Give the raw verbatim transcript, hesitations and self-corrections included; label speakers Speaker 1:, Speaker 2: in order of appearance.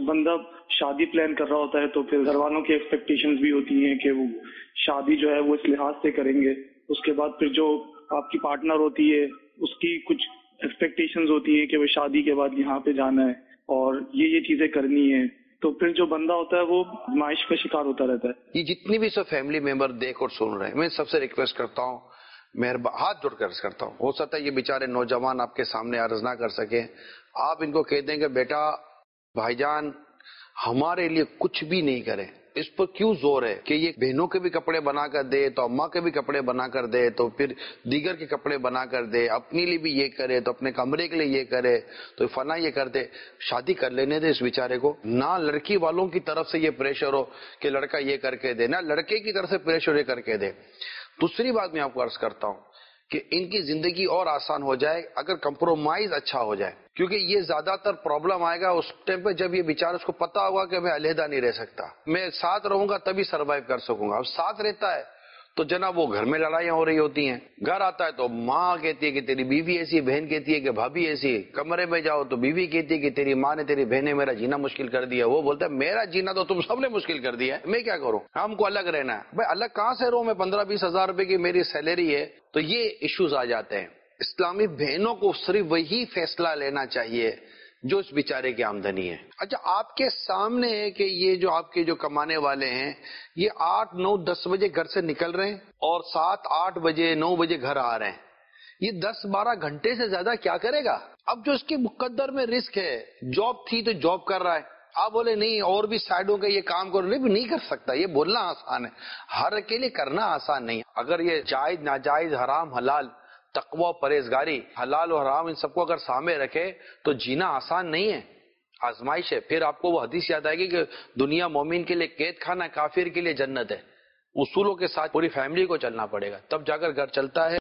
Speaker 1: بندہ شادی پلان کر رہا ہوتا ہے تو پھر گھر والوں کی ایکسپیکٹیشنز بھی ہوتی ہیں کہ وہ شادی جو ہے وہ اس لحاظ سے کریں گے. اس کے بعد پھر جو آپ کی پارٹنر ہوتی ہے اس کی کچھ ایکسپیکٹیشنز ہوتی ہیں کہ وہ شادی کے بعد یہاں پہ جانا ہے اور یہ یہ چیزیں کرنی ہے. تو پھر جو بندہ ہوتا ہے وہ معاش کا شکار ہوتا رہتا ہے.
Speaker 2: یہ جتنی بھی سب فیملی ممبر دیکھ اور سن رہے ہیں، میں سب سے ریکویسٹ کرتا ہوں، مہربان ہاتھ جوڑ کر کرتا ہوں، ہو سکتا ہے یہ بیچارے نوجوان آپ کے سامنے عرض نہ کر سکیں، آپ ان کو کہہ دیں کہ بیٹا بھائی جان ہمارے لیے کچھ بھی نہیں کرے. اس پر کیوں زور ہے کہ یہ بہنوں کے بھی کپڑے بنا کر دے تو اماں کے بھی کپڑے بنا کر دے تو پھر دیگر کے کپڑے بنا کر دے، اپنے لیے بھی یہ کرے تو اپنے کمرے کے لیے یہ کرے تو فلاں یہ کر دے. شادی کر لینے دے اس بیچارے کو. نہ لڑکی والوں کی طرف سے یہ پریشر ہو کہ لڑکا یہ کر کے دے، نہ لڑکے کی طرف سے پریشر یہ کر کے دے. دوسری بات میں آپ کو عرض کرتا ہوں کہ ان کی زندگی اور آسان ہو جائے اگر کمپرومائز اچھا ہو جائے، کیونکہ یہ زیادہ تر پرابلم آئے گا اس ٹائم پہ جب یہ بیچارہ اس کو پتا ہوگا کہ میں علیحدہ نہیں رہ سکتا، میں ساتھ رہوں گا تبھی سروائیو کر سکوں گا. اب ساتھ رہتا ہے تو جناب وہ گھر میں لڑائیاں ہو رہی ہوتی ہیں، گھر آتا ہے تو ماں کہتی ہے کہ تیری بیوی ایسی، بہن کہتی ہے کہ بھابھی ایسی، کمرے میں جاؤ تو بیوی کہتی ہے کہ تیری ماں نے تیری بہن نے میرا جینا مشکل کر دیا. وہ بولتا ہے میرا جینا تو تم سب نے مشکل کر دیا ہے، میں کیا کروں، ہم کو الگ رہنا ہے. بھائی الگ کہاں سے رہوں، میں پندرہ بیس ہزار روپے کی میری سیلری ہے. تو یہ ایشوز آ جاتے ہیں. اسلامی بہنوں کو صرف وہی فیصلہ لینا چاہیے جو اس بیچارے کی آمدنی ہے. اچھا آپ کے سامنے ہے کہ یہ جو آپ کے جو کمانے والے ہیں یہ آٹھ نو دس بجے گھر سے نکل رہے ہیں اور سات آٹھ بجے نو بجے گھر آ رہے ہیں. یہ دس بارہ گھنٹے سے زیادہ کیا کرے گا؟ اب جو اس کے مقدر میں رسک ہے، جاب تھی تو جاب کر رہا ہے، آپ بولے نہیں اور بھی سائڈوں کا یہ کام کرو، نہیں کر سکتا. یہ بولنا آسان ہے، ہر کے لیے کرنا آسان نہیں. اگر یہ جائز ناجائز حرام حلال تقوی پرہیزگاری حلال و حرام ان سب کو اگر سامنے رکھے تو جینا آسان نہیں ہے، آزمائش ہے. پھر آپ کو وہ حدیث یاد آئے گی کہ دنیا مومن کے لیے قید خانہ، کافر کے لیے جنت ہے. اصولوں کے ساتھ پوری فیملی کو چلنا پڑے گا تب جا کر گھر چلتا ہے.